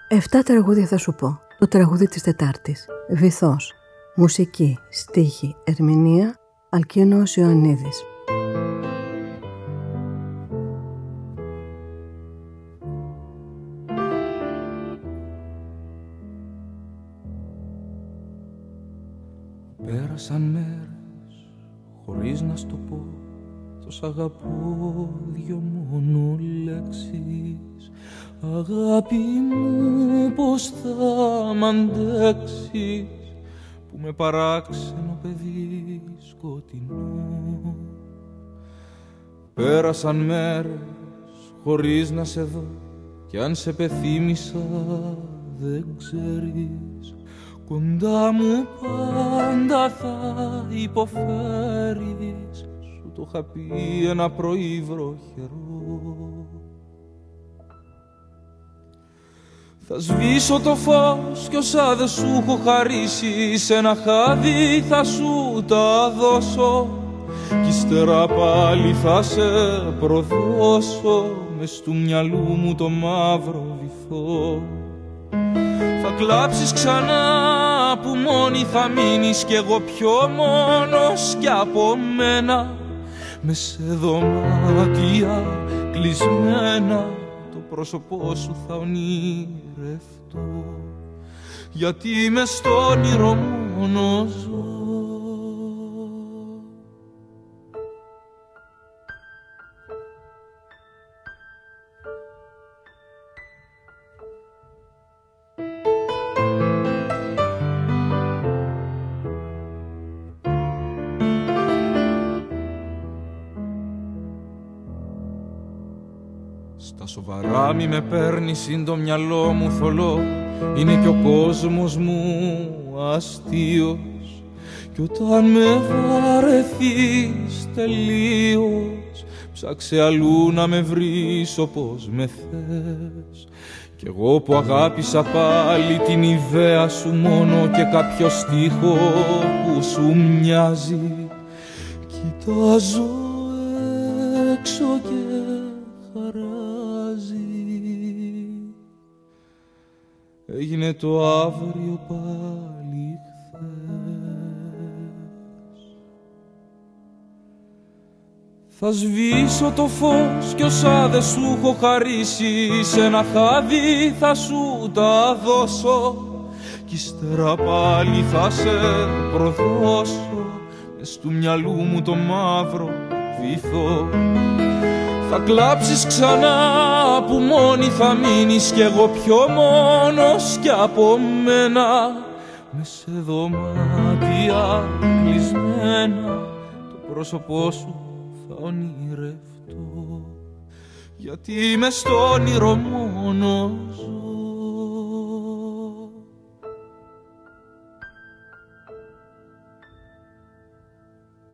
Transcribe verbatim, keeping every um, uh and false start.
Εφτά τραγούδια θα σου πω. Το τραγούδι της Τετάρτης. Βυθός. Μουσική, στίχη, ερμηνεία, Αλκίνος Ιωαννίδης. Πέρασαν μέρες χωρίς να στο πω, το σ' αγαπώ δυο μόνο λέξεις. Αγάπη μου, πως θα μ' αντέξεις, που με παράξενο παιδί σκοτεινό. Πέρασαν μέρες χωρίς να σε δω, κι αν σε πεθύμησα δεν ξέρεις, κοντά μου πάντα θα υποφέρεις. Σου το είχα πει ένα πρωί βροχερό. Θα σβήσω το φως κι όσα δεν σου έχω χαρίσει, σε ένα χάδι θα σου τα δώσω, κι ύστερα πάλι θα σε προδώσω μες του μυαλού μου το μαύρο βυθό. Θα κλάψεις ξανά που μόνη θα μείνεις, κι εγώ πιο μόνος κι από μένα, μες σε δωμάτια κλεισμένα το πρόσωπό σου θα ονειρευτώ, γιατί μες στο όνειρο μόνο ζω. Στα σοβαρά μη με παίρνεις, είναι το μυαλό μου θολό, είναι και ο κόσμος μου αστείος, κι όταν με βαρεθείς τελείως, ψάξε αλλού να με βρεις όπως με θες. Κι εγώ που αγάπησα πάλι την ιδέα σου μόνο και κάποιο στίχο που σου μοιάζει, κοιτάζω έξω και χαράζει. Έγινε το αύριο πάλι χθες. Θα σβήσω το φως κι όσα δεν σου έχω χαρίσει, σε ένα χάδι θα σου τα δώσω, κι ύστερα πάλι θα σε προδώσω μες του μυαλού μου το μαύρο βυθό. Θα κλάψεις ξανά που μόνη θα μείνεις, κι εγώ πιο μόνος κι από μένα, μες σε δωμάτια κλεισμένα το πρόσωπό σου θα ονειρευτώ, γιατί μες στο όνειρο μόνο ζω.